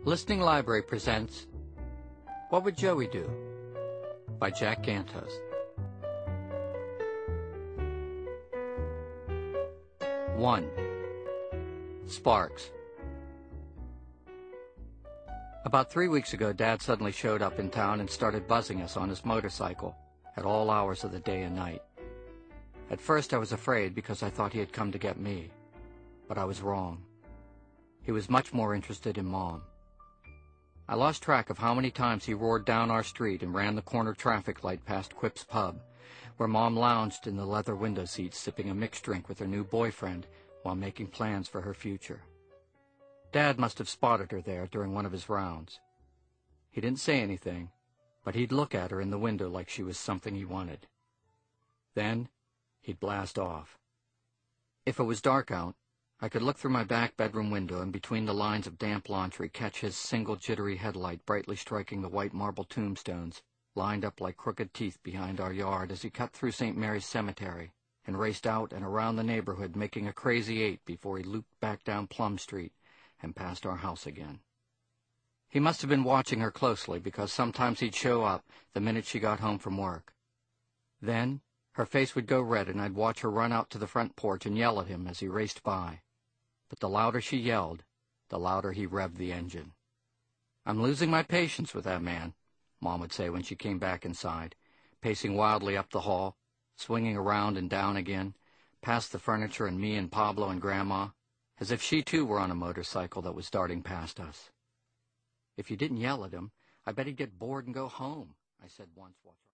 Listening Library presents What Would Joey Do? By Jack Gantos. One. Sparks. About 3 weeks ago, Dad suddenly showed up in town and started buzzing us on his motorcycle at all hours of the day and night. At first I was afraid because I thought he had come to get me, but I was wrong. He was much more interested in Mom. I lost track of how many times he roared down our street and ran the corner traffic light past Quip's Pub, where Mom lounged in the leather window seat sipping a mixed drink with her new boyfriend while making plans for her future. Dad must have spotted her there during one of his rounds. He didn't say anything, but he'd look at her in the window like she was something he wanted. Then he'd blast off. If it was dark out, I could look through my back bedroom window and between the lines of damp laundry catch his single jittery headlight brightly striking the white marble tombstones lined up like crooked teeth behind our yard as he cut through St. Mary's Cemetery and raced out and around the neighborhood making a crazy 8 before he looped back down Plum Street and past our house again. He must have been watching her closely because sometimes he'd show up the minute she got home from work. Then her face would go red and I'd watch her run out to the front porch and yell at him as he raced by. But the louder she yelled, the louder he revved the engine. "I'm losing my patience with that man," Mom would say when she came back inside, pacing wildly up the hall, swinging around and down again, past the furniture and me and Pablo and Grandma, as if she too were on a motorcycle that was darting past us. "If you didn't yell at him, I bet he'd get bored and go home," I said once watching.